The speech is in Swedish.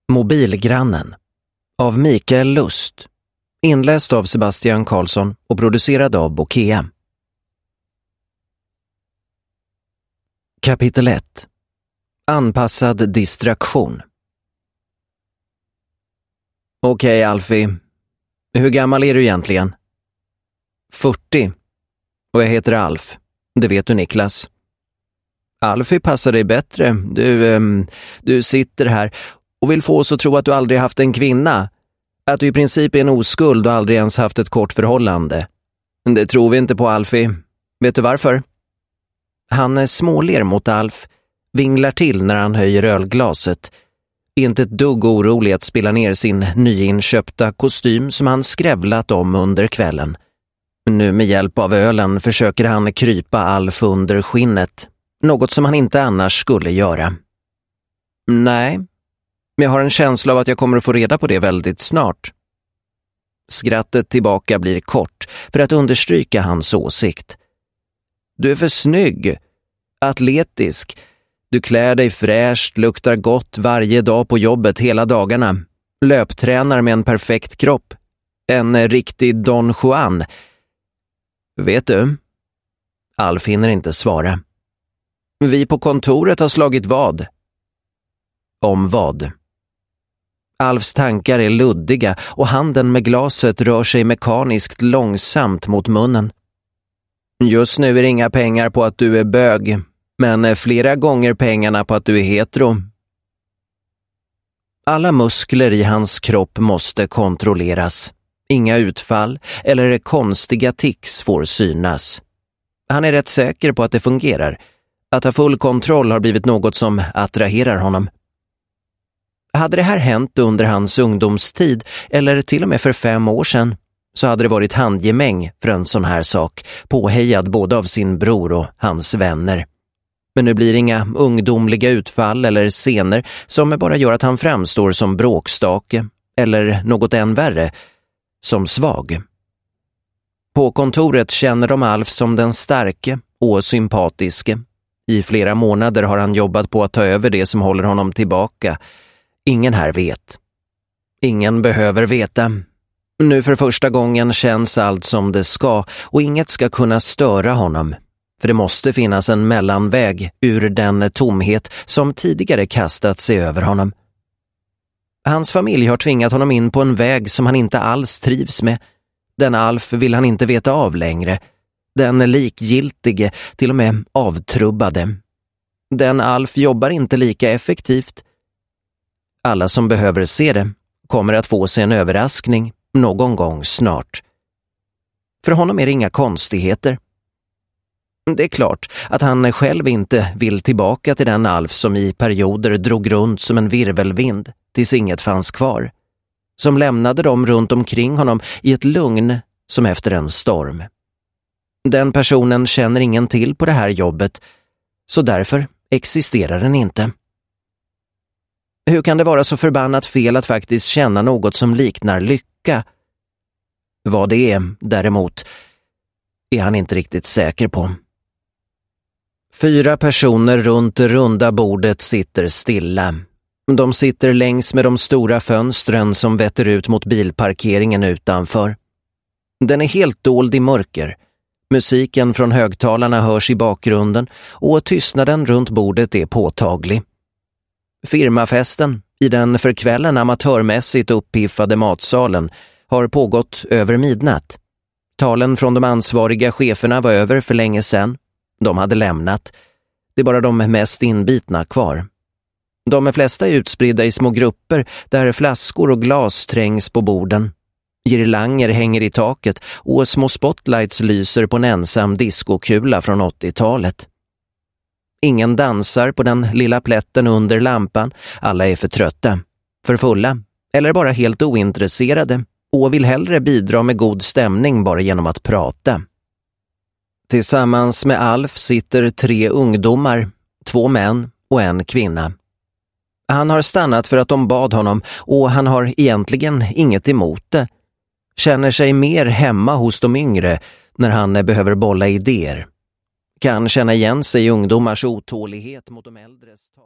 Mobilgrannen av Mikael Lust, inläst av Sebastian Karlsson och producerad av Bokea. Kapitel 1. Anpassad distraktion. Okej, Alfie. Hur gammal är du egentligen? 40. Och jag heter Alf. Det vet du, Niklas. Alfie passar dig bättre. Du sitter här och vill få oss att tro att du aldrig haft en kvinna. Att du i princip är en oskuld och aldrig ens haft ett kort förhållande. Det tror vi inte på, Alfie. Vet du varför? Han småler mot Alf, vinglar till när han höjer ölglaset. Inte ett dugg orolig att spilla ner sin nyinköpta kostym som han skrävlat om under kvällen. Nu med hjälp av ölen försöker han krypa Alf under skinnet. Något som han inte annars skulle göra. Nej, men jag har en känsla av att jag kommer att få reda på det väldigt snart. Skrattet tillbaka blir kort för att understryka hans åsikt. Du är för snygg, atletisk. Du klär dig fräscht, luktar gott varje dag på jobbet hela dagarna. Löptränar med en perfekt kropp. En riktig Don Juan. Vet du? Alf hinner inte svara. Vi på kontoret har slagit vad? Om vad? Alfs tankar är luddiga och handen med glaset rör sig mekaniskt långsamt mot munnen. Just nu är det inga pengar på att du är bög, men flera gånger pengarna på att du är hetero. Alla muskler i hans kropp måste kontrolleras. Inga utfall eller konstiga tics får synas. Han är rätt säker på att det fungerar. Att ha full kontroll har blivit något som attraherar honom. Hade det här hänt under hans ungdomstid eller till och med för 5 år sedan så hade det varit handgemäng för en sån här sak, påhejad både av sin bror och hans vänner. Men nu blir det inga ungdomliga utfall eller scener som bara gör att han framstår som bråkstake eller något än värre, som svag. På kontoret känner de Alf som den starke och sympatiske. I flera månader har han jobbat på att ta över det som håller honom tillbaka. Ingen här vet. Ingen behöver veta. Nu för första gången känns allt som det ska och inget ska kunna störa honom. För det måste finnas en mellanväg ur den tomhet som tidigare kastat sig över honom. Hans familj har tvingat honom in på en väg som han inte alls trivs med. Den Alf vill han inte veta av längre. Den likgiltige, till och med avtrubbade. Den Alf jobbar inte lika effektivt. Alla som behöver se det kommer att få sig en överraskning någon gång snart. För honom är det inga konstigheter. Det är klart att han själv inte vill tillbaka till den Alf som i perioder drog runt som en virvelvind tills inget fanns kvar. Som lämnade dem runt omkring honom i ett lugn som efter en storm. Den personen känner ingen till på det här jobbet, så därför existerar den inte. Hur kan det vara så förbannat fel att faktiskt känna något som liknar lycka? Vad det är, däremot, är han inte riktigt säker på. 4 personer runt det runda bordet sitter stilla. De sitter längs med de stora fönstren som vetter ut mot bilparkeringen utanför. Den är helt dold i mörker. Musiken från högtalarna hörs i bakgrunden och tystnaden runt bordet är påtaglig. Firmafesten i den för kvällen amatörmässigt uppiffade matsalen har pågått över midnatt. Talen från de ansvariga cheferna var över för länge sedan. De hade lämnat. Det är bara de mest inbitna kvar. De flesta är utspridda i små grupper där flaskor och glas trängs på borden. Girlanger hänger i taket och små spotlights lyser på en ensam diskokula från 80-talet. Ingen dansar på den lilla plätten under lampan. Alla är för trötta, för fulla eller bara helt ointresserade och vill hellre bidra med god stämning bara genom att prata. Tillsammans med Alf sitter 3 ungdomar, 2 män och en kvinna. Han har stannat för att de bad honom och han har egentligen inget emot det. Känner sig mer hemma hos de yngre när han behöver bolla idéer. Kan känna igen sig i ungdomars otålighet mot de äldres tal.